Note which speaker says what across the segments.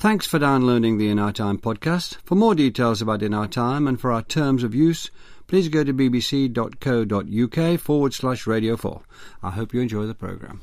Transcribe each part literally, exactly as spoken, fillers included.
Speaker 1: Thanks for downloading the In Our Time podcast. For more details about In Our Time and for our terms of use, please go to bbc.co.uk forward slash radio four. I hope you enjoy the programme.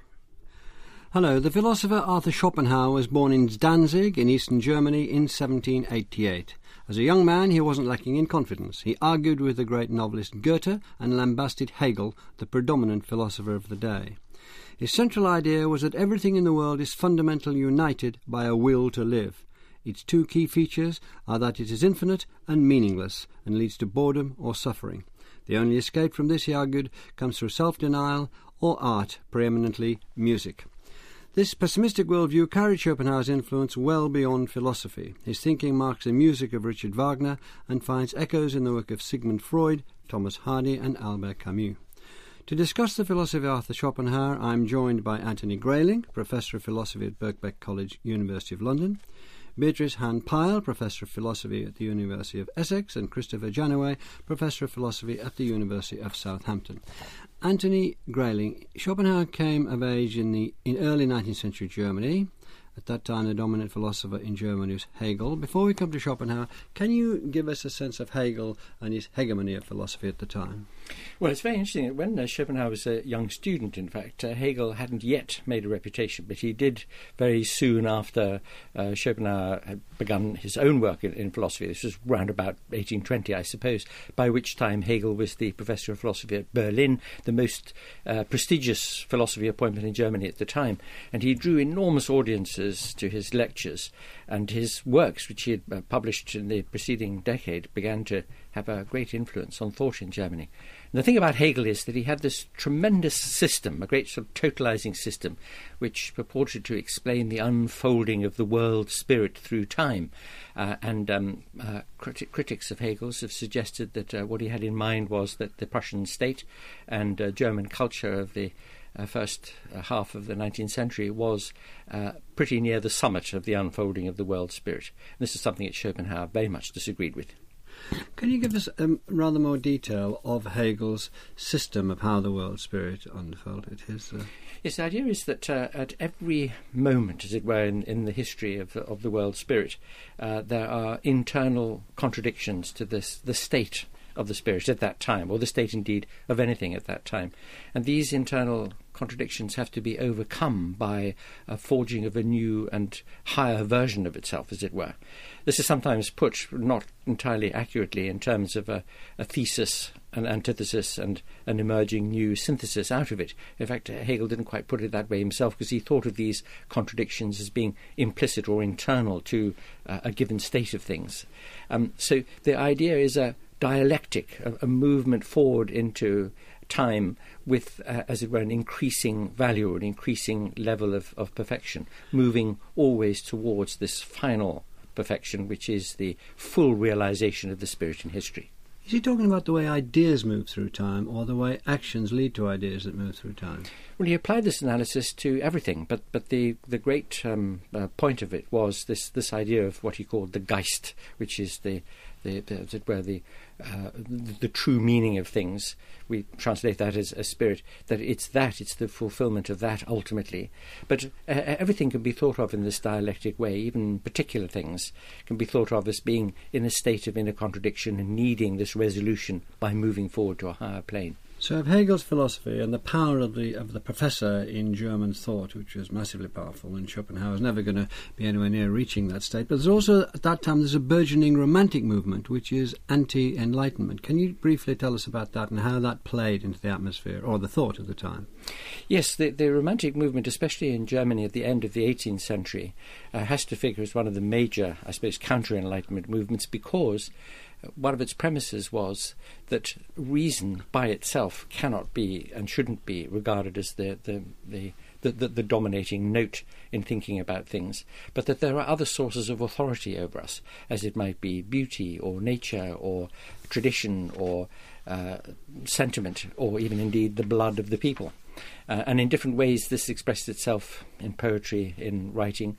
Speaker 1: Hello, the philosopher Arthur Schopenhauer was born in Danzig in eastern Germany in seventeen eighty-eight. As a young man, he wasn't lacking in confidence. He argued with the great novelist Goethe and lambasted Hegel, the predominant philosopher of the day. His central idea was that everything in the world is fundamentally united by a will to live. Its two key features are that it is infinite and meaningless, and leads to boredom or suffering. The only escape from this, he argued, comes through self-denial or art, preeminently music. This pessimistic worldview carried Schopenhauer's influence well beyond philosophy. His thinking marks the music of Richard Wagner and finds echoes in the work of Sigmund Freud, Thomas Hardy and Albert Camus. To discuss the philosophy of Arthur Schopenhauer, I am joined by Anthony Grayling, Professor of Philosophy at Birkbeck College, University of London, Beatrice Han-Pyle, Professor of Philosophy at the University of Essex, and Christopher Janaway, Professor of Philosophy at the University of Southampton. Anthony Grayling, Schopenhauer came of age in the in early nineteenth century Germany. At that time, the dominant philosopher in Germany was Hegel. Before we come to Schopenhauer, can you give us a sense of Hegel and his hegemony of philosophy at the time?
Speaker 2: Well, it's very interesting. When uh, Schopenhauer was a young student, in fact, uh, Hegel hadn't yet made a reputation, but he did very soon after uh, Schopenhauer had begun his own work in, in philosophy. This was round about eighteen twenty, I suppose, by which time Hegel was the professor of philosophy at Berlin, the most uh, prestigious philosophy appointment in Germany at the time. And he drew enormous audiences to his lectures, and his works, which he had uh, published in the preceding decade, began to have a great influence on thought in Germany. And the thing about Hegel is that he had this tremendous system, a great sort of totalizing system, which purported to explain the unfolding of the world spirit through time. Uh, and um, uh, criti- critics of Hegel's have suggested that uh, what he had in mind was that the Prussian state and uh, German culture of the Uh, first uh, half of the nineteenth century was uh, pretty near the summit of the unfolding of the world spirit. And this is something that Schopenhauer very much disagreed with.
Speaker 1: Can you give us um, rather more detail of Hegel's system of how the world spirit unfolded? His, uh...
Speaker 2: Yes, the idea is that uh, at every moment, as it were, in, in the history of the, of the world spirit, uh, there are internal contradictions to this, the state of the spirit at that time, or the state indeed of anything at that time. And these internal contradictions have to be overcome by a forging of a new and higher version of itself, as it were. This is sometimes put, not entirely accurately, in terms of a, a thesis, an antithesis, and an emerging new synthesis out of it. In fact, Hegel didn't quite put it that way himself, because he thought of these contradictions as being implicit or internal to uh, a given state of things. Um, so the idea is a dialectic, a, a movement forward into time with, uh, as it were, an increasing value or an increasing level of, of perfection, moving always towards this final perfection, which is the full realization of the spirit in history.
Speaker 1: Is he talking about the way ideas move through time, or the way actions lead to ideas that move through time?
Speaker 2: Well, he applied this analysis to everything, but but the the great um, uh, point of it was this this idea of what he called the Geist, which is the the, the as it were, the uh, the, the true meaning of things. We translate that as a spirit, that it's that, it's the fulfillment of that ultimately. But uh, everything can be thought of in this dialectic way, even particular things can be thought of as being in a state of inner contradiction and needing this resolution by moving forward to a higher plane.
Speaker 1: So if Hegel's philosophy and the power of the of the professor in German thought, which was massively powerful, and Schopenhauer is never going to be anywhere near reaching that state, but there's also, at that time, there's a burgeoning romantic movement, which is anti-enlightenment. Can you briefly tell us about that and how that played into the atmosphere, or the thought of the time?
Speaker 2: Yes, the, the romantic movement, especially in Germany at the end of the eighteenth century, uh, has to figure as one of the major, I suppose, counter-enlightenment movements, because one of its premises was that reason by itself cannot be and shouldn't be regarded as the the, the, the, the the dominating note in thinking about things, but that there are other sources of authority over us, as it might be beauty or nature or tradition or uh, sentiment, or even indeed the blood of the people. Uh, and in different ways this expressed itself in poetry, in writing,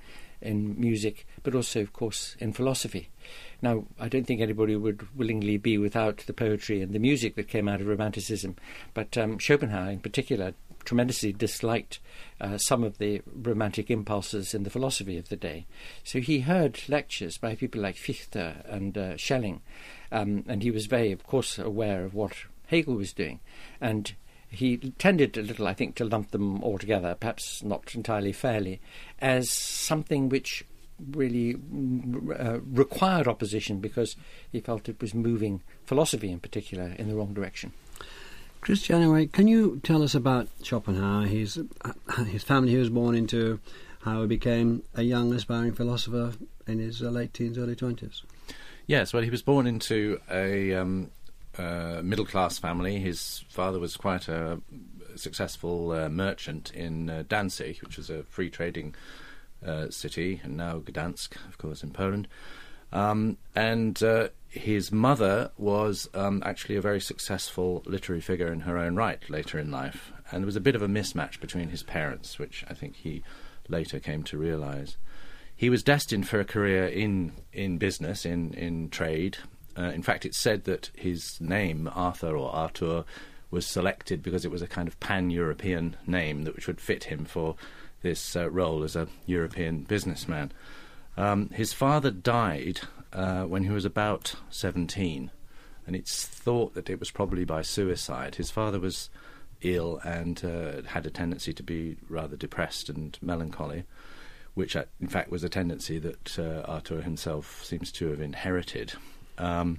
Speaker 2: in music, but also, of course, in philosophy. Now, I don't think anybody would willingly be without the poetry and the music that came out of Romanticism, but um, Schopenhauer in particular tremendously disliked uh, some of the romantic impulses in the philosophy of the day. So he heard lectures by people like Fichte and uh, Schelling, um, and he was very, of course, aware of what Hegel was doing. And he tended a little, I think, to lump them all together, perhaps not entirely fairly, as something which really uh, required opposition because he felt it was moving philosophy in particular in the wrong direction.
Speaker 1: Christian, anyway, can you tell us about Schopenhauer, his, his family he was born into, how he became a young aspiring philosopher in his uh, late teens, early twenties?
Speaker 3: Yes, well, he was born into a um, uh, middle-class family. His father was quite a successful uh, merchant in uh, Danzig, which was a free trading uh, city, and now Gdansk, of course, in Poland. Um, and uh, his mother was um, actually a very successful literary figure in her own right later in life. And there was a bit of a mismatch between his parents, which I think he later came to realise. He was destined for a career in, in business, in, in trade. Uh, in fact, it's said that his name, Arthur or Arthur, was selected because it was a kind of pan-European name that which would fit him for this uh, role as a European businessman. Um, his father died uh, when he was about seventeen, and it's thought that it was probably by suicide. His father was ill and uh, had a tendency to be rather depressed and melancholy, which uh, in fact was a tendency that uh, Arthur himself seems to have inherited. Um,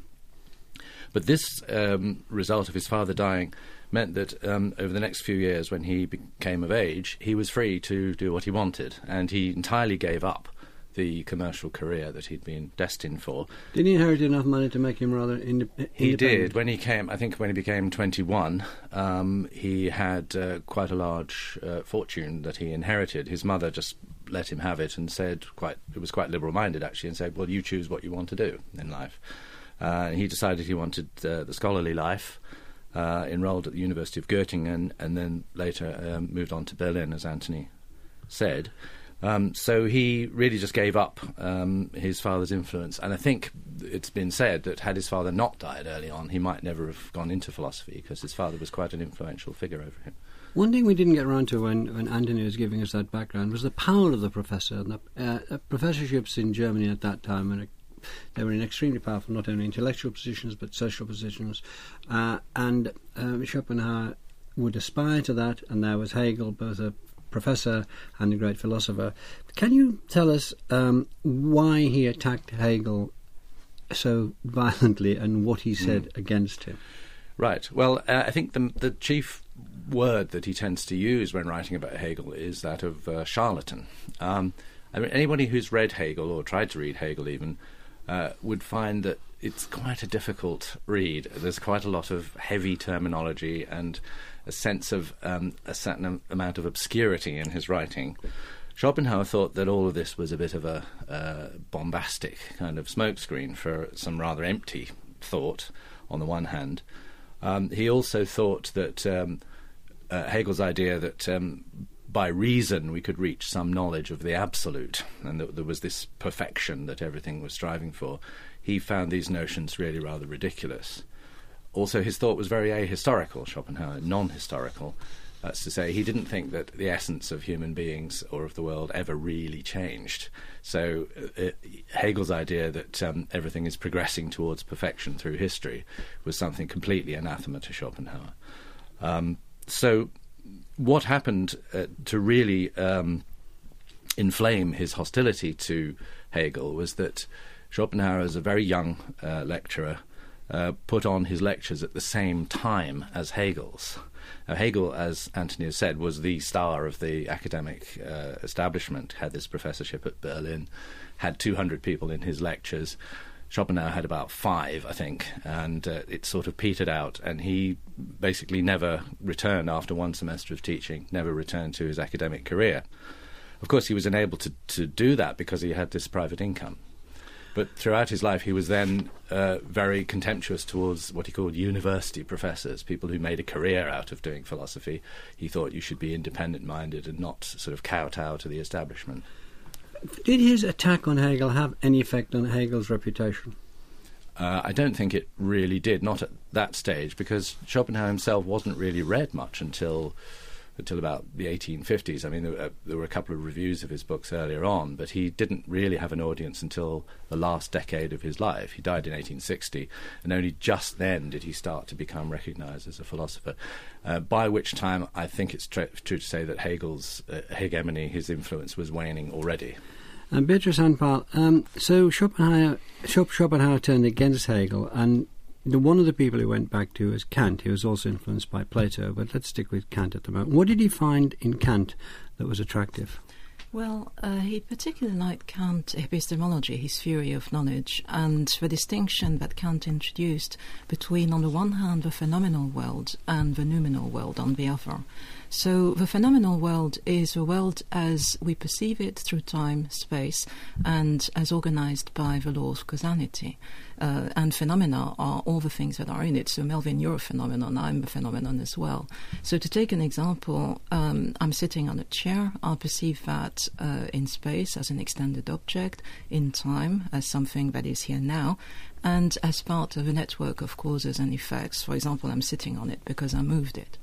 Speaker 3: but this um, result of his father dying meant that um, over the next few years, when he became of age, he was free to do what he wanted, and he entirely gave up the commercial career that he'd been destined for.
Speaker 1: Did he inherit enough money to make him rather inde- independent?
Speaker 3: He did. When he came, I think when he became twenty-one, um, he had uh, quite a large uh, fortune that he inherited. His mother just let him have it and said, quite, it was quite liberal-minded actually, and said, well, you choose what you want to do in life. Uh, he decided he wanted uh, the scholarly life, uh, enrolled at the University of Göttingen, and then later um, moved on to Berlin, as Anthony said. Um, so he really just gave up um, his father's influence. And I think it's been said that had his father not died early on, he might never have gone into philosophy, because his father was quite an influential figure over him.
Speaker 1: One thing we didn't get around to when, when Anthony was giving us that background was the power of the professor. And the, uh, uh, professorships in Germany at that time, and they were in extremely powerful, not only intellectual positions, but social positions. Uh, and uh, Schopenhauer would aspire to that, and there was Hegel, both a professor and a great philosopher. Can you tell us um, why he attacked Hegel so violently and what he said mm. against him?
Speaker 3: Right. Well, uh, I think the, the chief word that he tends to use when writing about Hegel is that of uh, charlatan. Um, I mean, anybody who's read Hegel, or tried to read Hegel even, uh, would find that it's quite a difficult read. There's quite a lot of heavy terminology and a sense of um, a certain amount of obscurity in his writing. Schopenhauer thought that all of this was a bit of a uh, bombastic kind of smokescreen for some rather empty thought, on the one hand. Um, he also thought that um, uh, Hegel's idea that um, by reason we could reach some knowledge of the absolute, and that there was this perfection that everything was striving for, he found these notions really rather ridiculous. Also, his thought was very ahistorical, Schopenhauer, non-historical. That's to say, he didn't think that the essence of human beings or of the world ever really changed. So uh, Hegel's idea that um, everything is progressing towards perfection through history was something completely anathema to Schopenhauer. Um, so what happened uh, to really um, inflame his hostility to Hegel was that Schopenhauer, as a very young uh, lecturer, Uh, put on his lectures at the same time as Hegel's. Now, Hegel, as Anthony has said, was the star of the academic uh, establishment, had this professorship at Berlin, had two hundred people in his lectures. Schopenhauer had about five, I think, and uh, it sort of petered out, and he basically never returned after one semester of teaching, never returned to his academic career. Of course, he was unable to, to do that because he had this private income. But throughout his life, he was then uh, very contemptuous towards what he called university professors, people who made a career out of doing philosophy. He thought you should be independent-minded and not sort of kowtow to the establishment.
Speaker 1: Did his attack on Hegel have any effect on Hegel's reputation?
Speaker 3: Uh, I don't think it really did, not at that stage, because Schopenhauer himself wasn't really read much until until about the eighteen fifties. I mean, there were, there were a couple of reviews of his books earlier on, but he didn't really have an audience until the last decade of his life. He died in eighteen sixty, and only just then did he start to become recognised as a philosopher, uh, by which time I think it's tr- true to say that Hegel's uh, hegemony, his influence, was waning already.
Speaker 1: And Beatrice Anpal, um, so Schopenhauer, Schopenhauer turned against Hegel, and the, one of the people he went back to is Kant. He was also influenced by Plato, but let's stick with Kant at the moment. What did he find in Kant that was attractive?
Speaker 4: Well, uh, he particularly liked Kant epistemology, his theory of knowledge, and the distinction that Kant introduced between, on the one hand, the phenomenal world and the noumenal world on the other. So the phenomenal world is the world as we perceive it through time, space, and as organized by the law of causality. Uh, and phenomena are all the things that are in it. So Melvin, you're a phenomenon, I'm a phenomenon as well. So to take an example, um, I'm sitting on a chair. I'll perceive that uh, in space as an extended object, in time as something that is here now, and as part of a network of causes and effects. For example, I'm sitting on it because I moved it.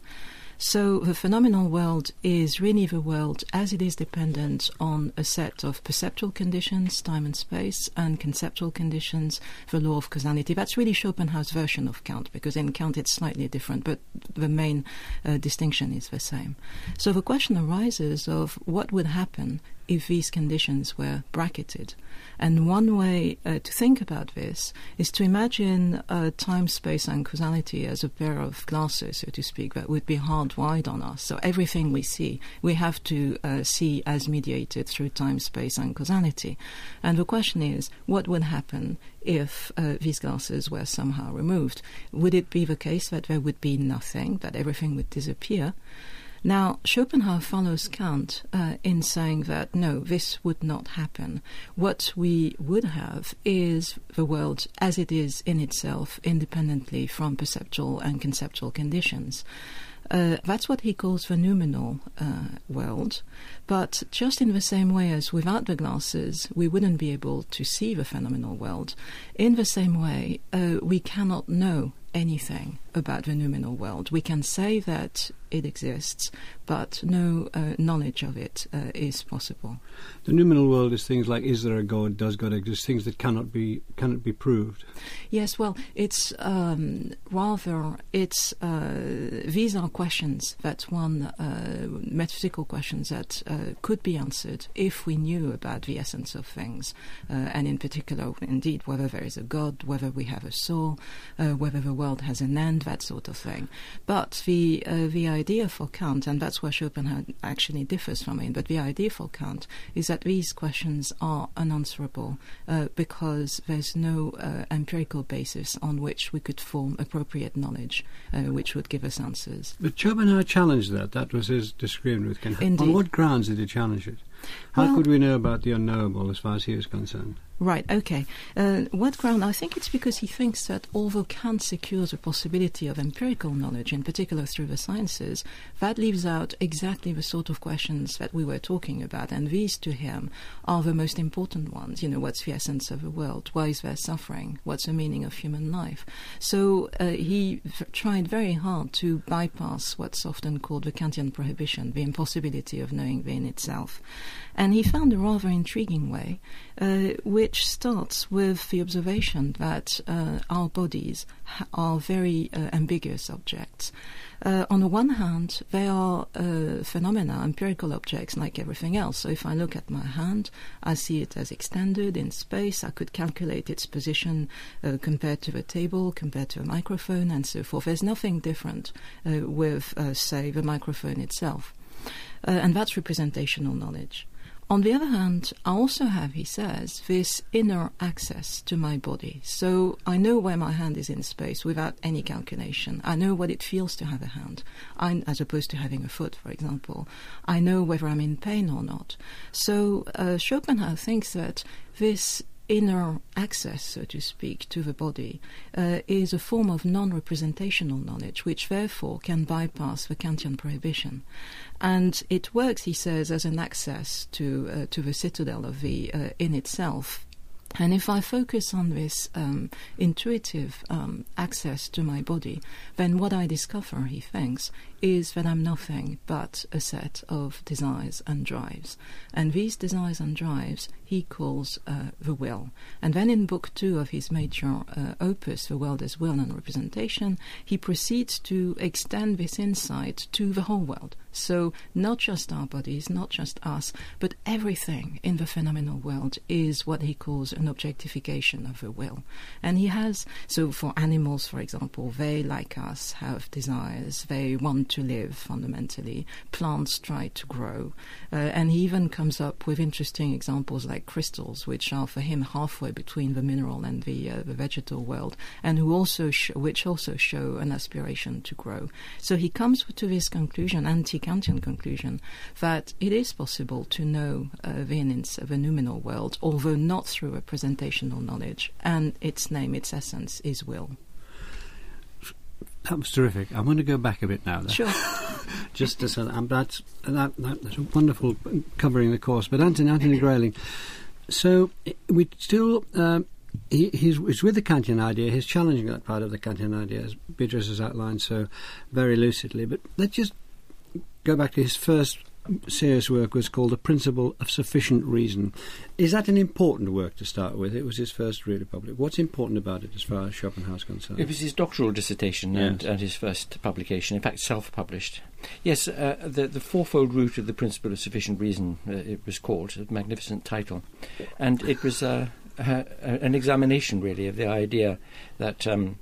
Speaker 4: So the phenomenal world is really the world as it is dependent on a set of perceptual conditions, time and space, and conceptual conditions, the law of causality. That's really Schopenhauer's version of Kant, because in Kant it's slightly different, but the main uh, distinction is the same. So the question arises of what would happen if these conditions were bracketed. And one way uh, to think about this is to imagine uh, time, space, and causality as a pair of glasses, so to speak, that would be hardwired on us. So everything we see, we have to uh, see as mediated through time, space, and causality. And the question is, what would happen if uh, these glasses were somehow removed? Would it be the case that there would be nothing, that everything would disappear? Now, Schopenhauer follows Kant uh, in saying that, no, this would not happen. What we would have is the world as it is in itself, independently from perceptual and conceptual conditions. Uh, that's what he calls the noumenal uh, world. But just in the same way as without the glasses, we wouldn't be able to see the phenomenal world, in the same way, uh, we cannot know anything about the noumenal world. We can say that it exists, but no uh, knowledge of it uh, is possible.
Speaker 1: The noumenal world is things like, is there a God, does God exist, things that cannot be cannot be proved.
Speaker 4: Yes, well, it's um, rather, it's, uh, these are questions that one, uh, metaphysical questions that uh, could be answered if we knew about the essence of things, uh, and in particular, indeed, whether there is a God, whether we have a soul, uh, whether the world has an end, that sort of thing. But the uh, the idea for Kant, and that's where Schopenhauer actually differs from him, but the idea for Kant is that these questions are unanswerable uh, because there's no uh, empirical basis on which we could form appropriate knowledge uh, which would give us answers.
Speaker 1: But Schopenhauer challenged that. That was his disagreement with Kant.
Speaker 4: Indeed.
Speaker 1: On what grounds did he challenge it? How
Speaker 4: well,
Speaker 1: could we know about the unknowable as far as he is concerned?
Speaker 4: Right, okay. Uh, what ground? I think it's because he thinks that although Kant secures the possibility of empirical knowledge, in particular through the sciences, that leaves out exactly the sort of questions that we were talking about, and these to him are the most important ones. You know, what's the essence of the world? Why is there suffering? What's the meaning of human life? So uh, he f- tried very hard to bypass what's often called the Kantian prohibition, the impossibility of knowing the in itself. And he found a rather intriguing way, uh, which starts with the observation that uh, our bodies ha- are very uh, ambiguous objects. Uh, on the one hand, they are uh, phenomena, empirical objects like everything else. So if I look at my hand, I see it as extended in space. I could calculate its position uh, compared to a table, compared to a microphone, and so forth. There's nothing different uh, with, uh, say, the microphone itself. Uh, and that's representational knowledge. On the other hand, I also have, he says, this inner access to my body. So I know where my hand is in space without any calculation. I know what it feels to have a hand, I, as opposed to having a foot, for example. I know whether I'm in pain or not. So uh, Schopenhauer thinks that this inner access, so to speak, to the body uh, is a form of non-representational knowledge, which therefore can bypass the Kantian prohibition. And it works, he says, as an access to uh, to the citadel of the uh, in itself. And if I focus on this um, intuitive um, access to my body, then what I discover, he thinks, is that I'm nothing but a set of desires and drives. And these desires and drives he calls uh, the will. And then in book two of his major uh, opus, The World as Will and Representation, he proceeds to extend this insight to the whole world. So not just our bodies, not just us, but everything in the phenomenal world is what he calls an objectification of the will. And he has, so for animals, for example, they, like us, have desires. They want to live, fundamentally. Plants try to grow. Uh, and he even comes up with interesting examples like crystals, which are for him halfway between the mineral and the, uh, the vegetal world, and who also sh- which also show an aspiration to grow. So he comes to this conclusion, anti-Kantian conclusion, that it is possible to know uh, the, the noumenal world, although not through representational knowledge, and its name, its essence, is will.
Speaker 1: That was terrific. I want to go back a bit now, though.
Speaker 4: Sure.
Speaker 1: Just to say that, that's, that, that's wonderful covering the course. But Anthony, Anthony Grayling, so we still, um, he, he's, he's with the Kantian idea, he's challenging that part of the Kantian idea, as Beatrice has outlined so very lucidly. But let's just go back to his first serious work, was called The Principle of Sufficient Reason. Is that an important work to start with? It was his first really public. What's important about it as far as Schopenhauer's concerned?
Speaker 2: It was his doctoral dissertation,
Speaker 1: yes.
Speaker 2: and, and his first publication, in fact self-published. Yes, uh, the, the fourfold root of the Principle of Sufficient Reason, uh, it was called, a magnificent title. And it was uh, uh, an examination, really, of the idea that um,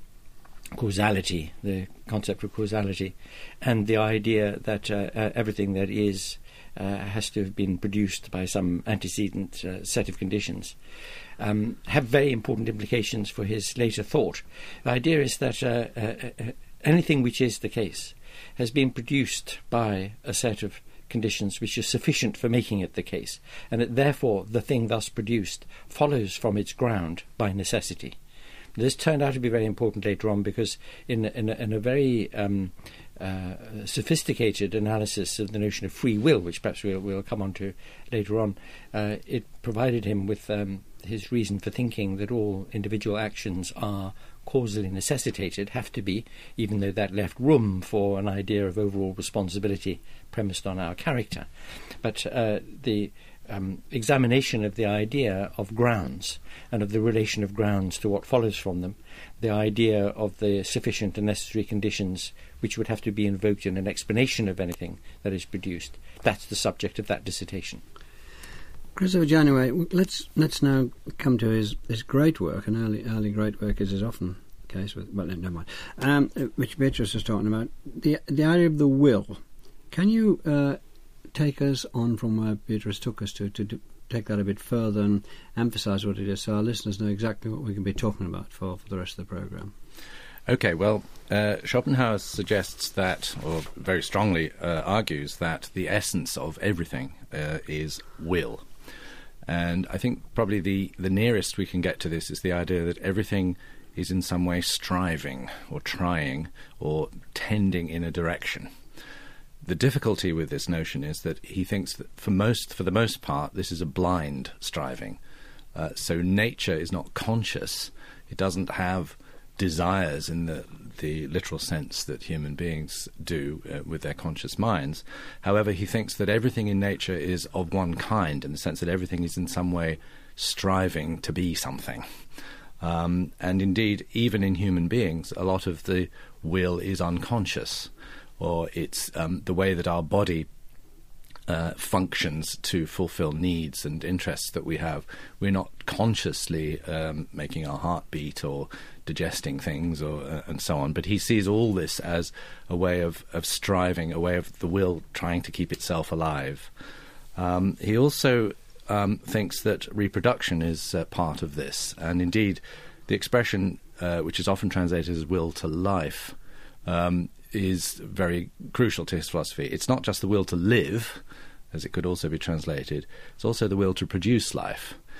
Speaker 2: causality, the concept of causality, and the idea that uh, uh, everything that is uh, has to have been produced by some antecedent uh, set of conditions, um, have very important implications for his later thought. The idea is that uh, uh, uh, anything which is the case has been produced by a set of conditions which are sufficient for making it the case, and that therefore the thing thus produced follows from its ground by necessity. This turned out to be very important later on, because in, in, a, in a very um, uh, sophisticated analysis of the notion of free will, which perhaps we'll, we'll come on to later on, uh, it provided him with um, his reason for thinking that all individual actions are causally necessitated, have to be, even though that left room for an idea of overall responsibility premised on our character. But uh, the Um, examination of the idea of grounds and of the relation of grounds to what follows from them, the idea of the sufficient and necessary conditions which would have to be invoked in an explanation of anything that is produced. That's the subject of that dissertation.
Speaker 1: Christopher Janaway, let's let's now come to his, his great work, and early early great work is as often the case with, well, never mind, um, which Beatrice was talking about, the the idea of the will. Can you uh, take us on from where Beatrice took us to, to do, take that a bit further and emphasise what it is, so our listeners know exactly what we can be talking about for, for the rest of the programme?
Speaker 3: Okay, well, uh, Schopenhauer suggests that, or very strongly uh, argues that the essence of everything uh, is will. And I think probably the, the nearest we can get to this is the idea that everything is in some way striving or trying or tending in a direction. The difficulty with this notion is that he thinks that for most, for the most part, this is a blind striving. Uh, so nature is not conscious. It doesn't have desires in the, the literal sense that human beings do uh, with their conscious minds. However, he thinks that everything in nature is of one kind, in the sense that everything is in some way striving to be something. Um, and indeed, even in human beings, a lot of the will is unconscious, or it's um, the way that our body uh, functions to fulfill needs and interests that we have. We're not consciously um, making our heart beat or digesting things or uh, and so on, but he sees all this as a way of, of striving, a way of the will trying to keep itself alive. Um, he also um, thinks that reproduction is uh, part of this, and indeed the expression, uh, which is often translated as will to life, um, is very crucial to his philosophy. It's not just the will to live, as it could also be translated, it's also the will to produce life.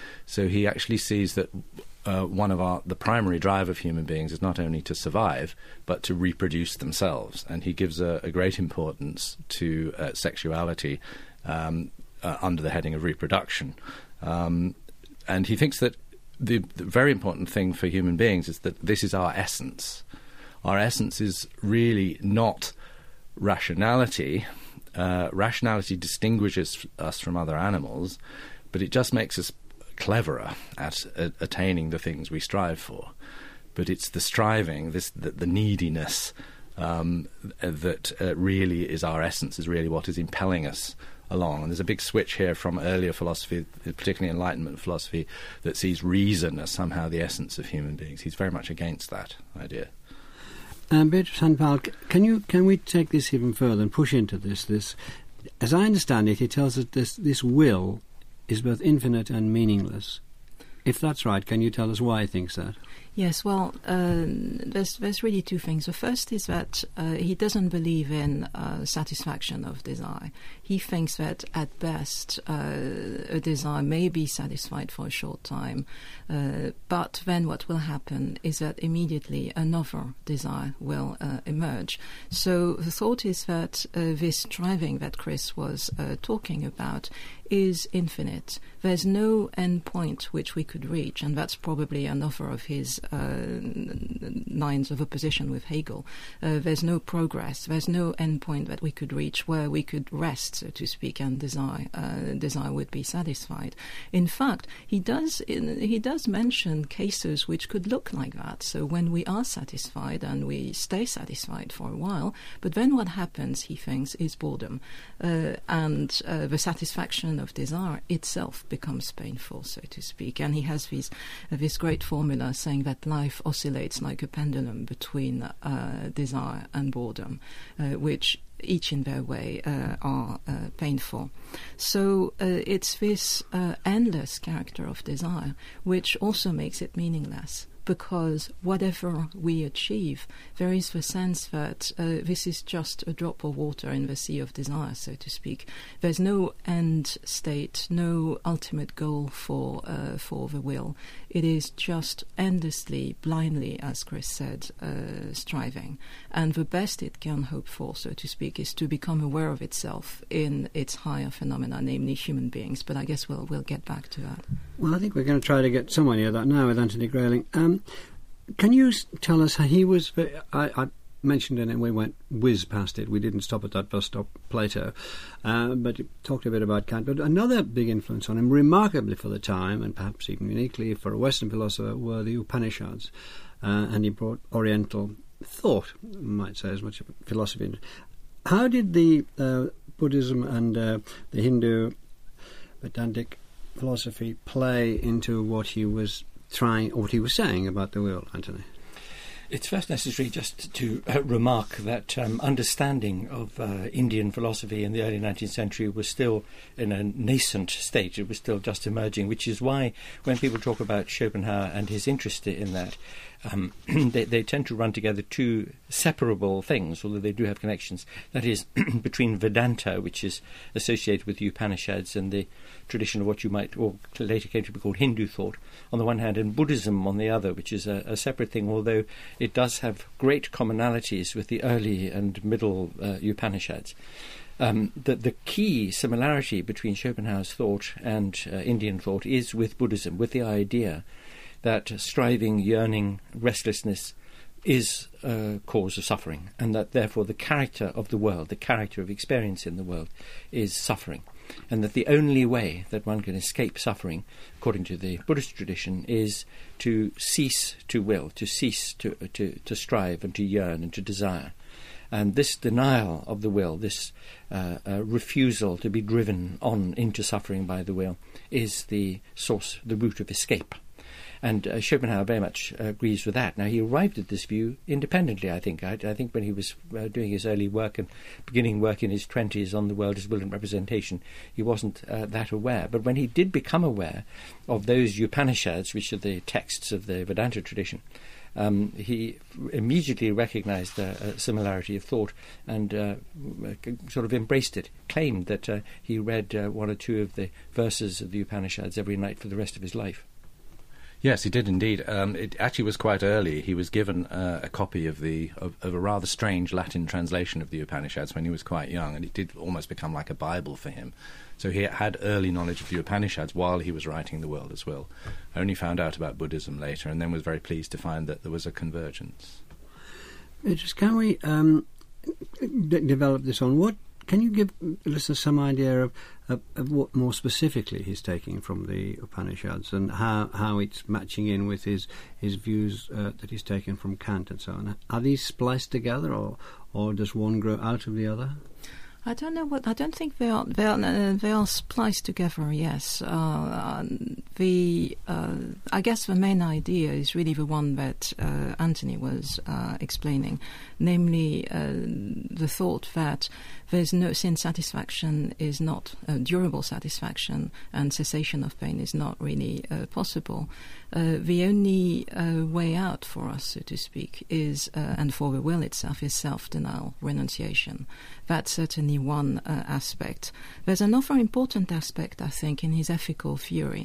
Speaker 3: So he actually sees that uh, one of our the primary drive of human beings is not only to survive, but to reproduce themselves. And he gives a, a great importance to uh, sexuality um, uh, under the heading of reproduction. Um, and he thinks that the, the very important thing for human beings is that this is our essence. Our essence is really not rationality. Uh, rationality distinguishes us from other animals, but it just makes us cleverer at uh, attaining the things we strive for. But it's the striving, this the, the neediness um, that uh, really is our essence, is really what is impelling us along. And there's a big switch here from earlier philosophy, particularly Enlightenment philosophy, that sees reason as somehow the essence of human beings. He's very much against that idea.
Speaker 1: Um, Beatrice Handpal, can you can we take this even further and push into this? This, as I understand it, he tells us this this will is both infinite and meaningless. If that's right, can you tell us why he thinks that?
Speaker 4: Yes, well, uh, there's there's really two things. The first is that uh, he doesn't believe in uh, satisfaction of desire. He thinks that at best uh, a desire may be satisfied for a short time, uh, but then what will happen is that immediately another desire will uh, emerge. So the thought is that uh, this striving that Chris was uh, talking about is infinite. There's no end point which we could reach, and that's probably another of his uh, lines of opposition with Hegel. Uh, there's no progress, there's no end point that we could reach where we could rest, so to speak, and desire uh, desire would be satisfied. In fact, he does he does mention cases which could look like that. So when we are satisfied and we stay satisfied for a while, but then what happens, he thinks, is boredom, uh, and uh, the satisfaction of desire itself becomes painful, so to speak. And he has this uh, this great formula saying that life oscillates like a pendulum between uh, desire and boredom, uh, which each in their way uh, are uh, painful. So uh, it's this uh, endless character of desire which also makes it meaningless. Because whatever we achieve, there is the sense that uh, this is just a drop of water in the sea of desire, so to speak. There's no end state, no ultimate goal for uh, for the will. It is just endlessly, blindly, as Chris said, uh, striving. And the best it can hope for, so to speak, is to become aware of itself in its higher phenomena, namely human beings. But I guess we'll we'll get back to that.
Speaker 1: Well, I think we're going to try to get somewhere near that now with Anthony Grayling. Um, can you s- tell us how he was... I, I mentioned it and we went whiz past it. We didn't stop at that bus stop, Plato. Uh, but you talked a bit about Kant. But another big influence on him, remarkably for the time, and perhaps even uniquely for a Western philosopher, were the Upanishads. Uh, and he brought Oriental thought, I might say, as much philosophy. How did the uh, Buddhism and uh, the Hindu Vedantic philosophy play into what he was trying, or what he was saying about the will, Anthony?
Speaker 2: It's first necessary just to uh, remark that um, understanding of uh, Indian philosophy in the early nineteenth century was still in a nascent state. It was still just emerging, which is why when people talk about Schopenhauer and his interest in that, um, they, they tend to run together two separable things, although they do have connections. That is, between Vedanta, which is associated with the Upanishads and the tradition of what you might, or later came to be called Hindu thought, on the one hand, and Buddhism on the other, which is a, a separate thing, although it does have great commonalities with the early and middle uh, Upanishads. Um, the, the key similarity between Schopenhauer's thought and uh, Indian thought is with Buddhism, with the idea that striving, yearning, restlessness is a cause of suffering, and that therefore the character of the world, the character of experience in the world, is suffering. And that the only way that one can escape suffering, according to the Buddhist tradition, is to cease to will, to cease to, to, to strive and to yearn and to desire. And this denial of the will, this uh, uh, refusal to be driven on into suffering by the will, is the source, the root of escape. And uh, Schopenhauer very much uh, agrees with that. Now, he arrived at this view independently, I think. I, I think when he was uh, doing his early work and beginning work in his twenties on the world as will and representation, he wasn't uh, that aware. But when he did become aware of those Upanishads, which are the texts of the Vedanta tradition, um, he immediately recognized a, a similarity of thought and uh, sort of embraced it, claimed that uh, he read uh, one or two of the verses of the Upanishads every night for the rest of his life.
Speaker 3: Yes, he did indeed. Um, it actually was quite early. He was given uh, a copy of the of, of a rather strange Latin translation of the Upanishads when he was quite young, and it did almost become like a Bible for him. So he had early knowledge of the Upanishads while he was writing The World as Will. Only found out about Buddhism later, and then was very pleased to find that there was a convergence.
Speaker 1: Just can we um, d- develop this on what? Can you give listeners some idea of, of, of what more specifically he's taking from the Upanishads and how, how it's matching in with his his views uh, that he's taken from Kant and so on? Are these spliced together, or or does one grow out of the other?
Speaker 4: I don't know what. I don't think they are. They are. Uh, they are spliced together. Yes. Uh, the. Uh, I guess the main idea is really the one that uh, Anthony was uh, explaining, namely uh, the thought that there's no since satisfaction is not uh, durable satisfaction and cessation of pain is not really uh, possible. Uh, the only uh, way out for us, so to speak, is uh, and for the will itself is self-denial, renunciation. That's certainly one uh, aspect. There's another important aspect, I think, in his ethical theory,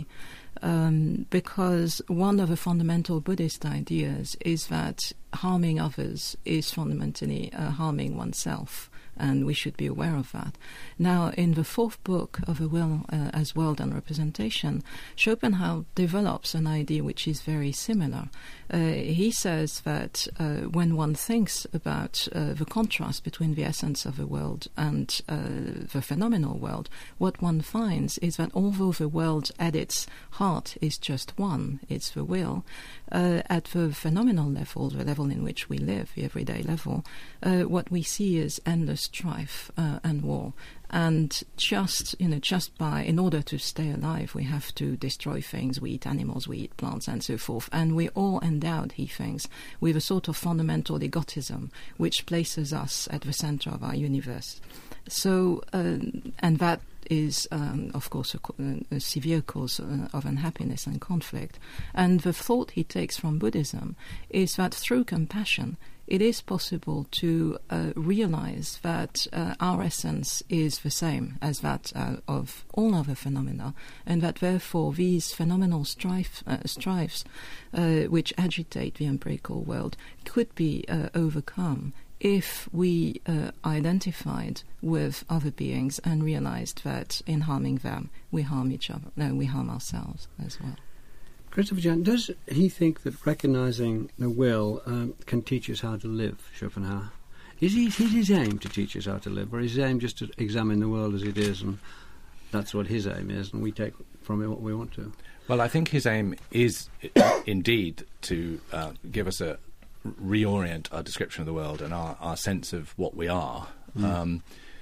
Speaker 4: um, because one of the fundamental Buddhist ideas is that harming others is fundamentally uh, harming oneself, and we should be aware of that. Now, in the fourth book of The Will uh, as World and Representation, Schopenhauer develops an idea which is very similar. Uh, he says that uh, when one thinks about uh, the contrast between the essence of the world and uh, the phenomenal world, what one finds is that although the world at its heart is just one, it's the will, uh, at the phenomenal level, the level in which we live, the everyday level, uh, what we see is endless strife uh, and war. And just, you know, just by, in order to stay alive, we have to destroy things. We eat animals, we eat plants, and so forth. And we're all endowed, he thinks, with a sort of fundamental egotism, which places us at the center of our universe. So, uh, and that is, um, of course, a, a severe cause uh, of unhappiness and conflict. And the thought he takes from Buddhism is that through compassion, it is possible to uh, realize that uh, our essence is the same as that uh, of all other phenomena, and that therefore these phenomenal strife, uh, strifes uh, which agitate the empirical world could be uh, overcome if we uh, identified with other beings and realized that in harming them we harm each other, no, we harm ourselves as well.
Speaker 1: Christopher Jan, does he think that recognising the will um, can teach us how to live, Schopenhauer? Is, he, is his aim to teach us how to live, or is his aim just to examine the world as it is, and that's what his aim is, and we take from it what we want to?
Speaker 3: Well, I think his aim is indeed to uh, give us a reorient our description of the world and our, our sense of what we are. Mm. Um,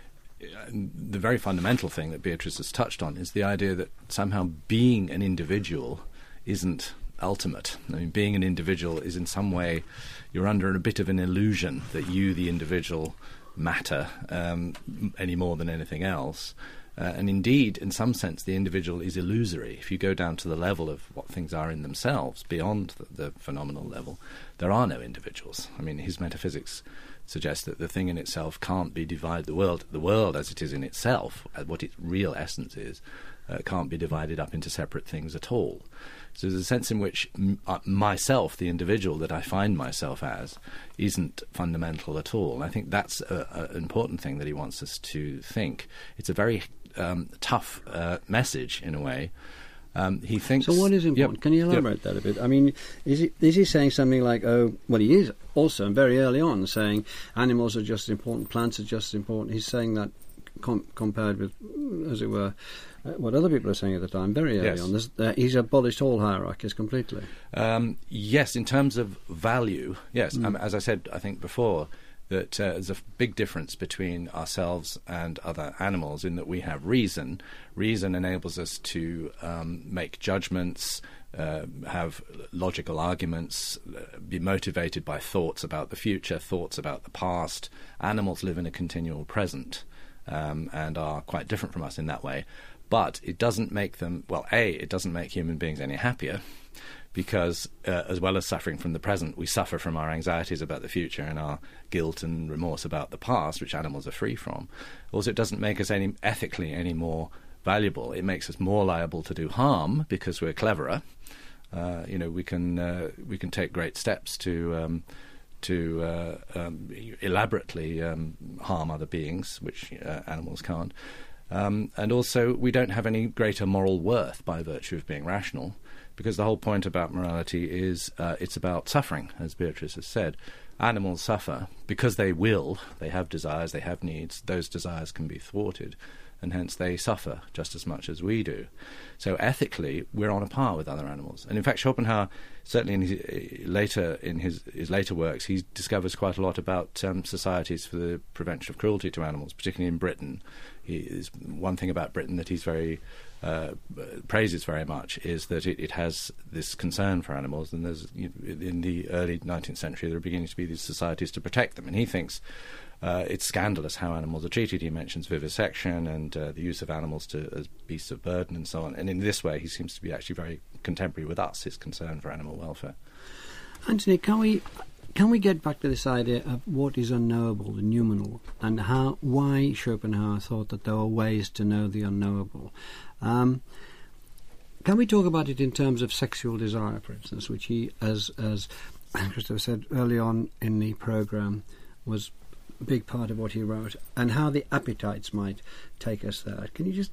Speaker 3: the very fundamental thing that Beatrice has touched on is the idea that somehow being an individual isn't ultimate. I mean, being an individual is in some way, you're under a bit of an illusion that you, the individual, matter um, any more than anything else. Uh, and indeed, in some sense, the individual is illusory. If you go down to the level of what things are in themselves, beyond the, the phenomenal level, there are no individuals. I mean, his metaphysics suggests that the thing in itself can't be divided. The world, the world as it is in itself, what its real essence is, uh, can't be divided up into separate things at all. So there's a sense in which m- uh, myself, the individual that I find myself as, isn't fundamental at all. And I think that's an important thing that he wants us to think. It's a very um, tough uh, message, in a way. Um, he thinks.
Speaker 1: So what is important? Yep, Can you elaborate yep. that a bit? I mean, is he, is he saying something like, oh, well, he is also, and very early on, saying animals are just as important, plants are just as important. He's saying that com- compared with, as it were, Uh, what other people are saying at the time, very early
Speaker 3: yes.
Speaker 1: on. Uh, he's abolished all hierarchies completely.
Speaker 3: Um, yes, in terms of value, yes.
Speaker 1: Mm.
Speaker 3: Um, as I said, I think before, that uh, there's a f- big difference between ourselves and other animals in that we have reason. Reason enables us to um, make judgments, uh, have logical arguments, uh, be motivated by thoughts about the future, thoughts about the past. Animals live in a continual present um, and are quite different from us in that way. But it doesn't make them, well, A, it doesn't make human beings any happier. because uh, as well as suffering from the present, we suffer from our anxieties about the future and our guilt and remorse about the past, which animals are free from. Also, it doesn't make us any ethically any more valuable. It makes us more liable to do harm because we're cleverer. Uh, you know, we can uh, we can take great steps to um, to uh, um, elaborately um, harm other beings, which uh, animals can't. Um, and also, we don't have any greater moral worth by virtue of being rational, because the whole point about morality is uh, it's about suffering, as Beatrice has said. Animals suffer because they will, they have desires, they have needs, those desires can be thwarted, and hence they suffer just as much as we do. So ethically, we're on a par with other animals. And in fact, Schopenhauer, certainly in his later in his, his later works, he discovers quite a lot about um, societies for the prevention of cruelty to animals, particularly in Britain. He is one thing about Britain that he's very uh, praises very much is that it, it has this concern for animals. And there's you know, in the early nineteenth century, there are beginning to be these societies to protect them. And he thinks Uh, it's scandalous how animals are treated. He mentions vivisection and uh, the use of animals to, as beasts of burden and so on. And in this way, he seems to be actually very contemporary with us, his concern for animal welfare.
Speaker 1: Anthony, can we can we get back to this idea of what is unknowable, the noumenal, and how why Schopenhauer thought that there were ways to know the unknowable? Um, can we talk about it in terms of sexual desire, for instance, which he, as as Christopher said early on in the programme, was a big part of what he wrote, and how the appetites might take us there. Can you just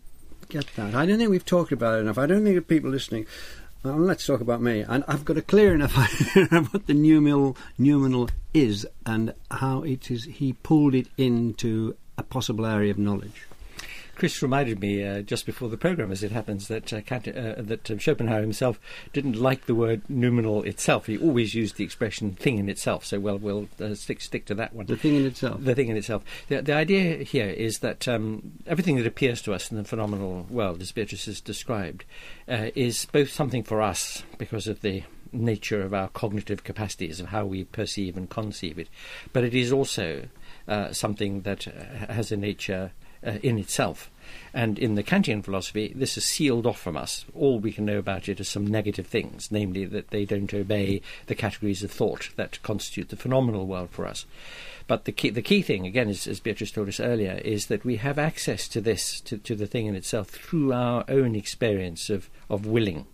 Speaker 1: get that? I don't think we've talked about it enough. I don't think that people listening, well, let's talk about me, and I've got a clear enough idea of what the noumenal, noumenal is and how it is he pulled it into a possible area of knowledge.
Speaker 2: Chris reminded me uh, just before the programme, as it happens, that uh, Kant, uh, that uh, Schopenhauer himself didn't like the word noumenal itself. He always used the expression "thing in itself." So, well, we'll uh, stick stick to that one.
Speaker 1: The thing in itself.
Speaker 2: The thing in itself. The, the idea here is that um, everything that appears to us in the phenomenal world, as Beatrice has described, uh, is both something for us because of the nature of our cognitive capacities, of how we perceive and conceive it, but it is also uh, something that uh, has a nature Uh, in itself. And in the Kantian philosophy, this is sealed off from us. All we can know about it are some negative things, namely that they don't obey the categories of thought that constitute the phenomenal world for us. But the key, the key thing, again, as, as Beatrice told us earlier, is that we have access to this, to, to the thing in itself, through our own experience of, of willing.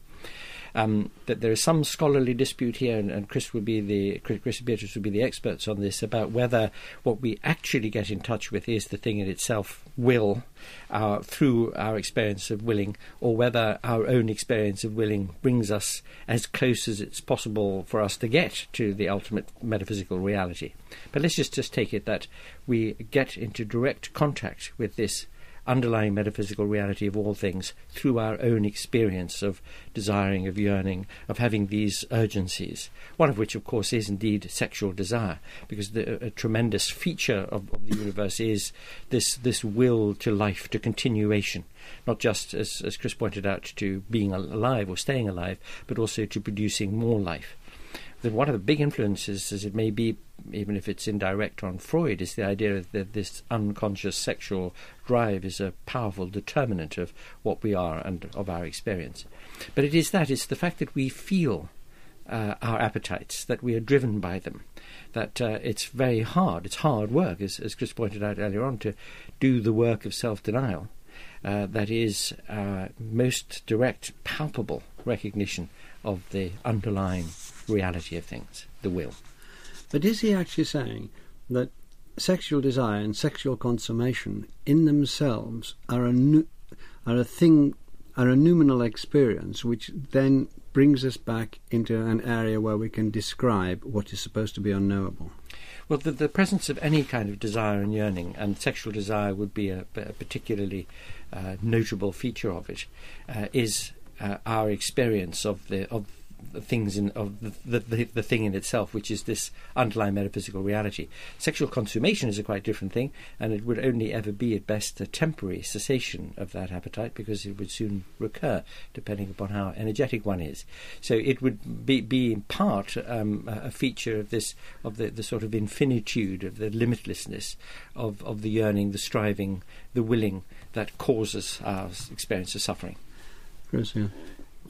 Speaker 2: Um, that there is some scholarly dispute here, and, and Chris will be the Chris and Beatrice will be the experts on this, about whether what we actually get in touch with is the thing in itself, will, uh, through our experience of willing, or whether our own experience of willing brings us as close as it's possible for us to get to the ultimate metaphysical reality. But let's just, just take it that we get into direct contact with this underlying metaphysical reality of all things through our own experience of desiring, of yearning, of having these urgencies, one of which, of course, is indeed sexual desire, because the, a tremendous feature of, of the universe is this this will to life, to continuation, not just, as, as Chris pointed out, to being alive or staying alive, but also to producing more life. That one of the big influences, as it may be, even if it's indirect, on Freud, is the idea that this unconscious sexual drive is a powerful determinant of what we are and of our experience. But it is that, it's the fact that we feel uh, our appetites, that we are driven by them, that uh, it's very hard, it's hard work, as, as Chris pointed out earlier on, to do the work of self-denial. Uh, that is uh, most direct, palpable recognition of the underlying reality of things, the will.
Speaker 1: But is he actually saying that sexual desire and sexual consummation in themselves are a nu- are a thing, are a noumenal experience, which then brings us back into an area where we can describe what is supposed to be unknowable?
Speaker 2: Well, the, the presence of any kind of desire and yearning, and sexual desire would be a, a particularly uh, notable feature of it, uh, is uh, our experience of the of the things in of the, the the thing in itself, which is this underlying metaphysical reality. Sexual consummation is a quite different thing, and it would only ever be at best a temporary cessation of that appetite, because it would soon recur, depending upon how energetic one is. So it would be, be in part um, a feature of this, of the, the sort of infinitude, of the limitlessness of, of the yearning, the striving, the willing that causes our experience of suffering.
Speaker 1: Chris, yeah.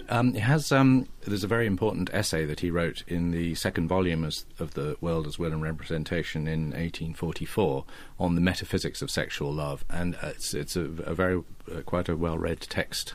Speaker 3: Um, it has. Um, there's a very important essay that he wrote in the second volume as, of The World as Will and Representation in eighteen forty-four on the metaphysics of sexual love, and uh, it's it's a, a very uh, quite a well-read text.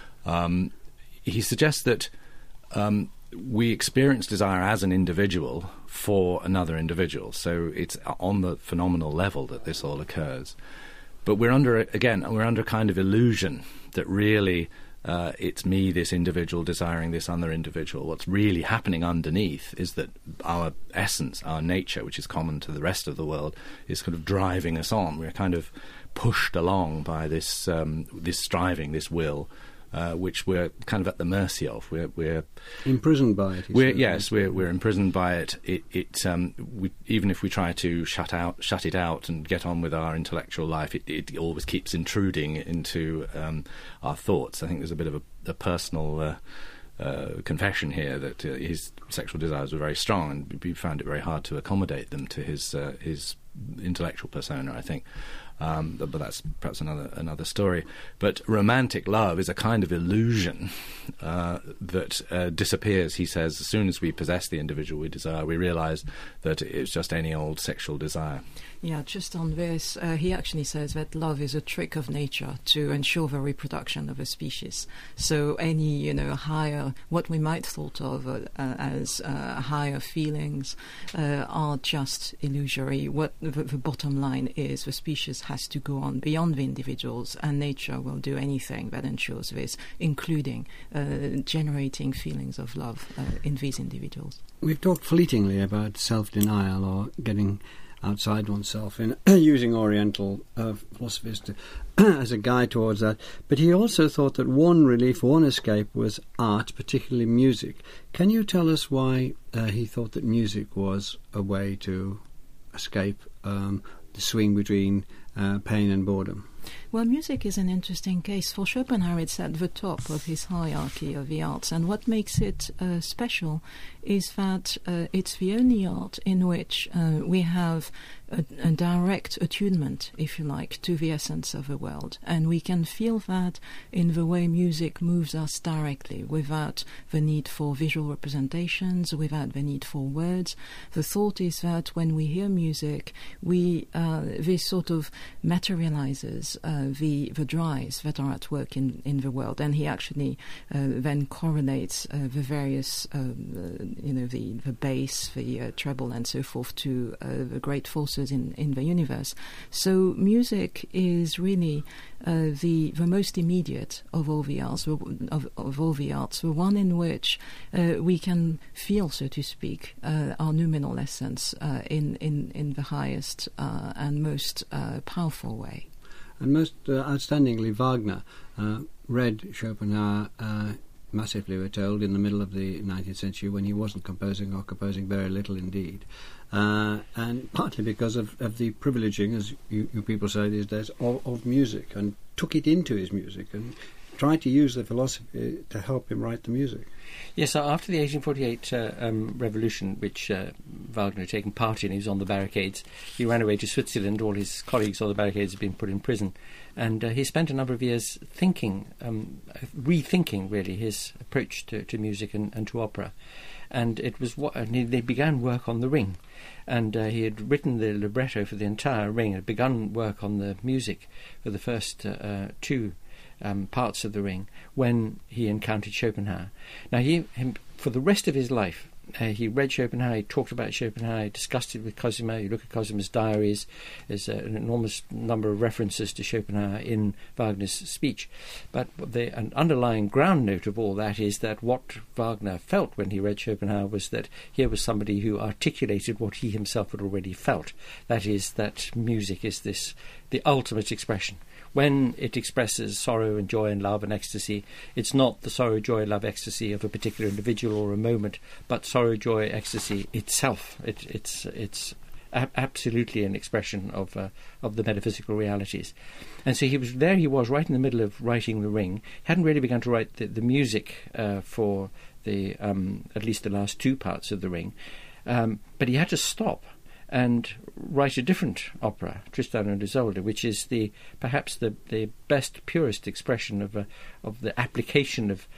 Speaker 3: Um, he suggests that um, we experience desire as an individual for another individual, so it's on the phenomenal level that this all occurs. But we're under again, we're under a kind of illusion that really. Uh, it's me, this individual, desiring this other individual. What's really happening underneath is that our essence, our nature, which is common to the rest of the world, is kind of driving us on. We're kind of pushed along by this um, this striving, this will, uh, which we're kind of at the mercy of. We're we're
Speaker 1: imprisoned by it.
Speaker 3: We're, yes, we're we're imprisoned by it. It it um, we, even if we try to shut out shut it out and get on with our intellectual life, it, it always keeps intruding into um, our thoughts. I think there's a bit of a, a personal uh, uh, confession here that uh, his sexual desires were very strong, and we found it very hard to accommodate them to his uh, his intellectual persona, I think. Um, but that's perhaps another another story. But romantic love is a kind of illusion uh, that uh, disappears, he says, as soon as we possess the individual we desire, we realise that it's just any old sexual desire.
Speaker 4: Yeah, just on this, uh, he actually says that love is a trick of nature to ensure the reproduction of a species. So any, you know, higher, what we might thought of uh, uh, as uh, higher feelings uh, are just illusory. What the, the bottom line is, the species has to go on beyond the individuals, and nature will do anything that ensures this, including uh, generating feelings of love uh, in these individuals.
Speaker 1: We've talked fleetingly about self-denial or getting outside oneself in using Oriental uh, philosophies to, as a guide towards that. But he also thought that one relief, one escape was art, particularly music. Can you tell us why uh, he thought that music was a way to escape um, the swing between uh, pain and boredom?
Speaker 4: Well, music is an interesting case. For Schopenhauer, it's at the top of his hierarchy of the arts, and what makes it uh, special is that uh, it's the only art in which uh, we have a, a direct attunement, if you like, to the essence of the world, and we can feel that in the way music moves us directly, without the need for visual representations, without the need for words. The thought is that when we hear music, we uh, this sort of materializes uh, the the drives that are at work in, in the world, and he actually uh, then correlates uh, the various, um, uh, you know, the, the bass, the uh, treble, and so forth to uh, the great forces in, in the universe. So music is really uh, the the most immediate of all the arts, of, of all the arts, the one in which uh, we can feel, so to speak, uh, our noumenal essence uh, in, in, in the highest uh, and most uh, powerful way.
Speaker 1: And most uh, outstandingly, Wagner uh, read Schopenhauer uh, massively, we're told, in the middle of the nineteenth century when he wasn't composing, or composing very little indeed. Uh, and partly because of, of the privileging, as you, you people say these days, of, of music, and took it into his music and tried to use the philosophy to help him write the music.
Speaker 2: Yes, so after the eighteen forty-eight uh, um, revolution, which uh, Wagner had taken part in, he was on the barricades. He ran away to Switzerland. All his colleagues on the barricades had been put in prison. And uh, he spent a number of years thinking, um, rethinking, really, his approach to, to music and, and to opera. And it was what, and he, they began work on The Ring. And uh, he had written the libretto for the entire Ring, had begun work on the music for the first uh, uh, two Um, parts of The Ring when he encountered Schopenhauer. Now, he, him, for the rest of his life, uh, he read Schopenhauer, he talked about Schopenhauer, he discussed it with Cosima. You look at Cosima's diaries, there's uh, an enormous number of references to Schopenhauer in Wagner's speech. But the, an underlying ground note of all that is that what Wagner felt when he read Schopenhauer was that here was somebody who articulated what he himself had already felt. That is, that music is this the ultimate expression. When it expresses sorrow and joy and love and ecstasy, it's not the sorrow, joy, love, ecstasy of a particular individual or a moment, but sorrow, joy, ecstasy itself. It, it's it's a- absolutely an expression of uh, of the metaphysical realities. And so he was there. He was right in the middle of writing The Ring. Hadn't really begun to write the, the music uh, for the um, at least the last two parts of The Ring, um, but he had to stop and write a different opera, Tristan and Isolde, which is the perhaps the, the best, purest expression of uh, of the application of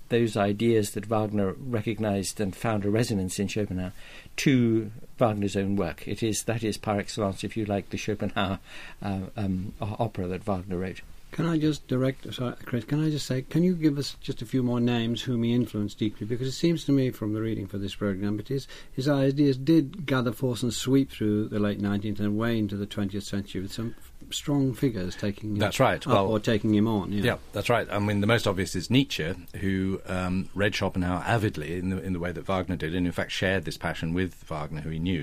Speaker 2: those ideas that Wagner recognized and found a resonance in Schopenhauer to Wagner's own work. It is, that is par excellence, if you like, the Schopenhauer uh, um, opera that Wagner wrote.
Speaker 1: Can I just direct, sorry, Chris, can I just say, can you give us just a few more names whom he influenced deeply? Because it seems to me from the reading for this programme that his, his ideas did gather force and sweep through the late nineteenth and way into the twentieth century with some strong figures taking him
Speaker 3: that's right.
Speaker 1: up
Speaker 3: well,
Speaker 1: or taking him on. Yeah.
Speaker 3: yeah, that's right. I mean, the most obvious is Nietzsche, who um, read Schopenhauer avidly in the, in the way that Wagner did, and in fact shared this passion with Wagner, who he knew.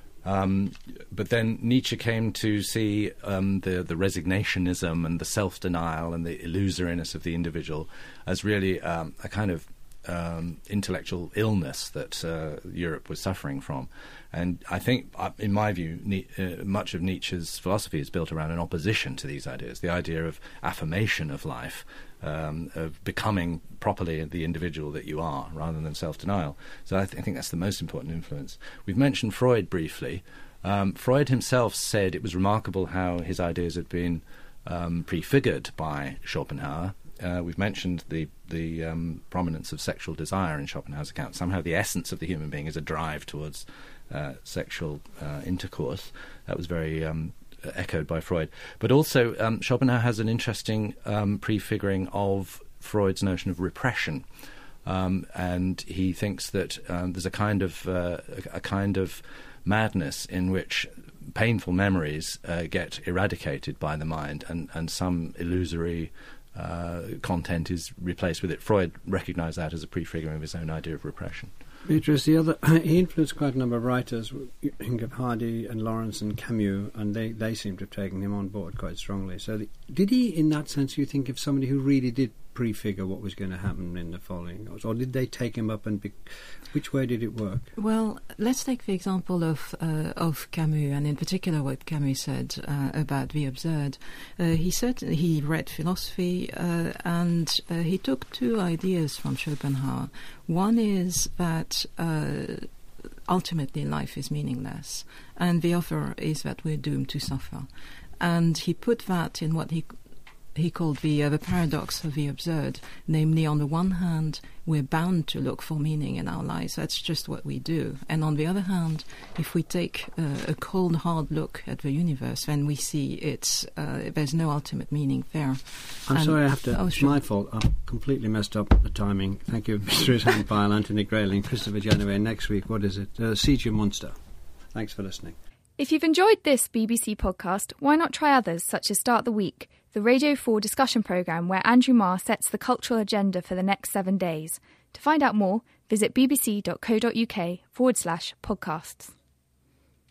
Speaker 3: Um, but then Nietzsche came to see um, the, the resignationism and the self-denial and the illusoriness of the individual as really um, a kind of um, intellectual illness that uh, Europe was suffering from. And I think, uh, in my view, ne- uh, much of Nietzsche's philosophy is built around an opposition to these ideas, the idea of affirmation of life, um, of becoming properly the individual that you are, rather than self-denial. So I, th- I think that's the most important influence. We've mentioned Freud briefly. Um, Freud himself said it was remarkable how his ideas had been um, prefigured by Schopenhauer. Uh, we've mentioned the the um, prominence of sexual desire in Schopenhauer's account. Somehow the essence of the human being is a drive towards uh, sexual uh, intercourse. That was very um, echoed by Freud. But also um, Schopenhauer has an interesting um, prefiguring of Freud's notion of repression. Um, and he thinks that um, there's a kind of uh, a, a kind of madness in which painful memories uh, get eradicated by the mind, and, and some illusory uh, content is replaced with it. Freud recognised that as a prefiguring of his own idea of repression.
Speaker 1: Beatrice, the other, he influenced quite a number of writers. You think of Hardy and Lawrence and Camus, and they, they seem to have taken him on board quite strongly. So the, did he, in that sense, you think of somebody who really did prefigure what was going to happen in the following, or did they take him up, and be, which way did it work?
Speaker 4: Well, let's take the example of uh, of Camus, and in particular what Camus said uh, about the absurd. Uh, he said he read philosophy, uh, and uh, he took two ideas from Schopenhauer. One is that uh, ultimately life is meaningless, and the other is that we're doomed to suffer. And he put that in what he he called the, uh, the paradox of the absurd, namely, on the one hand, we're bound to look for meaning in our lives. That's just what we do. And on the other hand, if we take uh, a cold, hard look at the universe, then we see it's uh, there's no ultimate meaning there.
Speaker 1: I'm
Speaker 4: and
Speaker 1: sorry, I have to.
Speaker 4: oh,
Speaker 1: It's
Speaker 4: sure.
Speaker 1: my fault. I've completely messed up the timing. Thank you, Mister Handpile, Anthony Grayling, Christopher Genoway. Next week, what is it? Uh, Siege of Munster. Thanks for listening.
Speaker 5: If you've enjoyed this B B C podcast, why not try others such as Start the Week, the Radio four discussion programme where Andrew Marr sets the cultural agenda for the next seven days. To find out more, visit bbc.co.uk forward slash podcasts.